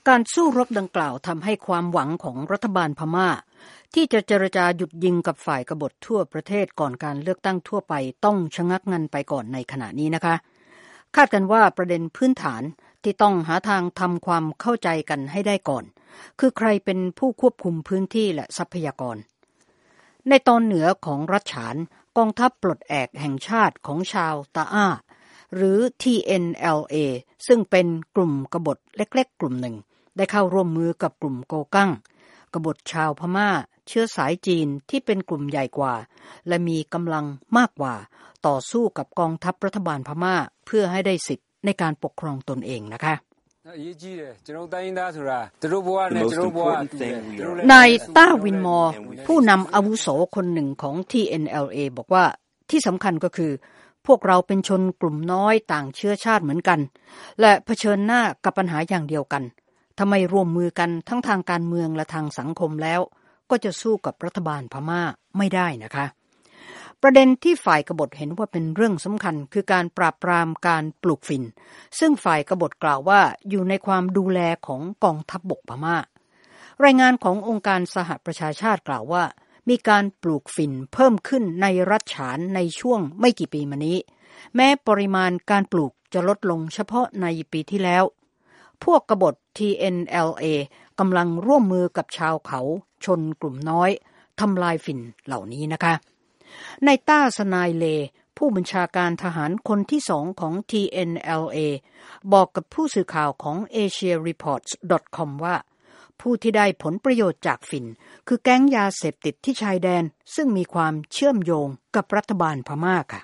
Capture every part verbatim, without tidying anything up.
การสู้รบดังกล่าวทำให้ความหวังของรัฐบาลพม่าที่จะเจรจาหยุดยิงกับฝ่ายกบฏทั่วประเทศก่อนการเลือกตั้งทั่วไปต้องชะงักงันไปก่อนในขณะนี้นะคะคาดกันว่าประเด็นพื้นฐานที่ต้องหาทางทำความเข้าใจกันให้ได้ก่อนคือใครเป็นผู้ควบคุมพื้นที่และทรัพยากรในตอนเหนือของรัฐฉานกองทัพปลดแอกแห่งชาติของชาวตาอ้าหรือ ที เอ็น แอล เอ ซึ่งเป็นกลุ่มกบฏเล็กๆกลุ่มหนึ่งได้เข้าร่วมมือกับกลุ่มโกกั้งกบฏชาวพม่าเชื้อสายจีนที่เป็นกลุ่มใหญ่กว่าและมีกำลังมากกว่าต่อสู้กับกองทัพรัฐบาลพม่าเพื่อให้ได้สิทธิ์ในการปกครองตนเองนะคะนายต้าวินมอร์ผู้นำอาวุโสคนหนึ่งของ ที เอ็น แอล เอ บอกว่าที่สำคัญก็คือพวกเราเป็นชนกลุ่มน้อยต่างเชื้อชาติเหมือนกันและเผชิญหน้ากับปัญหาอย่างเดียวกันถ้าไม่ร่วมมือกันทั้งทางการเมืองและทางสังคมแล้วก็จะสู้กับรัฐบาลพม่าไม่ได้นะคะประเด็นที่ฝ่ายกบฏเห็นว่าเป็นเรื่องสำคัญคือการปราบปรามการปลูกฝิ่นซึ่งฝ่ายกบฏกล่าวว่าอยู่ในความดูแลของกองทัพบกพม่ารายงานขององค์การสหประชาชาติกล่าวว่ามีการปลูกฝิ่นเพิ่มขึ้นในรัฐฉานในช่วงไม่กี่ปีมานี้แม้ปริมาณการปลูกจะลดลงเฉพาะในปีที่แล้วพวกกบฏ ที เอ็น แอล เอ กำลังร่วมมือกับชาวเขาชนกลุ่มน้อยทำลายฝิ่นเหล่านี้นะคะนายต้าสนายเลผู้บัญชาการทหารคนที่สองของ ที เอ็น แอล เอ บอกกับผู้สื่อข่าวของ เอเชีย รีพอร์ตส์ ดอท คอม ว่าผู้ที่ได้ผลประโยชน์จากฝิ่นคือแก๊งยาเสพติดที่ชายแดนซึ่งมีความเชื่อมโยงกับรัฐบาลพม่าค่ะ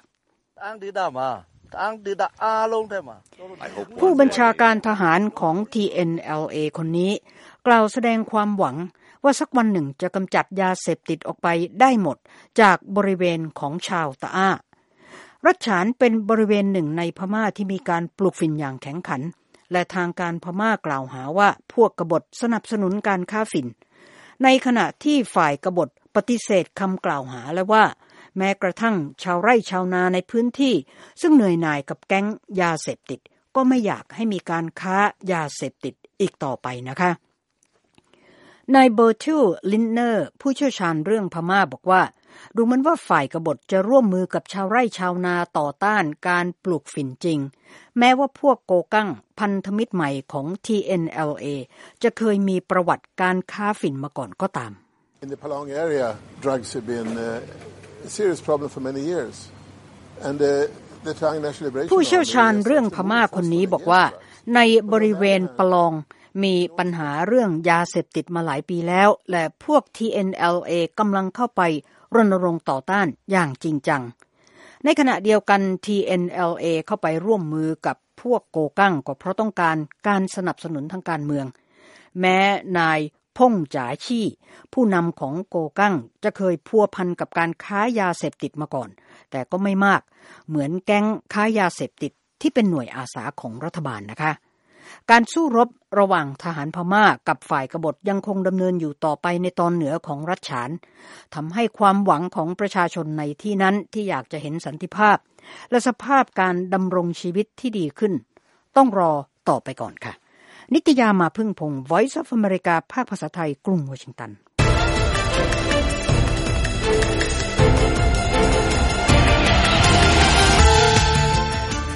ผู้บัญชาการทหารของ ที เอ็น แอล เอ คนนี้กล่าวแสดงความหวังว่าสักวันหนึ่งจะกำจัดยาเสพติดออกไปได้หมดจากบริเวณของชาวตาอ้ารัฐฉานเป็นบริเวณหนึ่งในพม่าที่มีการปลูกฝิ่นอย่างแข็งขันและทางการพม่ากล่าวหาว่าพวกกบฏสนับสนุนการค้าฝิ่นในขณะที่ฝ่ายกบฏปฏิเสธคำกล่าวหาและว่าแม้กระทั่งชาวไร่ชาวนาในพื้นที่ซึ่งเหนื่อยหน่ายกับแก๊งยาเสพติดก็ไม่อยากให้มีการค้ายาเสพติดอีกต่อไปนะคะนายเบอร์ทิลลินเนอร์ผู้เชี่ยวชาญเรื่องพม่าบอกว่าดูเหมือนว่าฝ่ายกบฏจะร่วมมือกับชาวไร่ชาวนาต่อต้านการปลูกฝิ่นจริงแม้ว่าพวกโกกั้งพันธมิตรใหม่ของ ที เอ็น แอล เอ จะเคยมีประวัติการค้าฝิ่นมาก่อนก็ตาม In the Palong area, drugs have been uh, a serious problem for many years. And uh, the Tang National Liberation ผู้เชี่ยวชาญเรื่องพม่าคนนี้บอกว่าในบริเวณปะลองมีปัญหาเรื่องยาเสพติดมาหลายปีแล้วและพวก ที เอ็น แอล เอ กำลังเข้าไปรณรงค์ต่อต้านอย่างจริงจังในขณะเดียวกัน ที เอ็น แอล เอ เข้าไปร่วมมือกับพวกโกกั้งก็เพราะต้องการการสนับสนุนทางการเมืองแม้นายพงจ๋าชี่ผู้นำของโกกั้งจะเคยพัวพันกับการค้ายาเสพติดมาก่อนแต่ก็ไม่มากเหมือนแก๊งค้ายาเสพติดที่เป็นหน่วยอาสาของรัฐบาลนะคะการสู้รบระหว่างทหารพม่ากับฝ่ายกบฏยังคงดำเนินอยู่ต่อไปในตอนเหนือของรัฐฉานทำให้ความหวังของประชาชนในที่นั้นที่อยากจะเห็นสันติภาพและสภาพการดำรงชีวิตที่ดีขึ้นต้องรอต่อไปก่อนค่ะนิตยามาพึ่งพงศ์ Voice of America ภาคภาษาไทยกรุงวอชิงตัน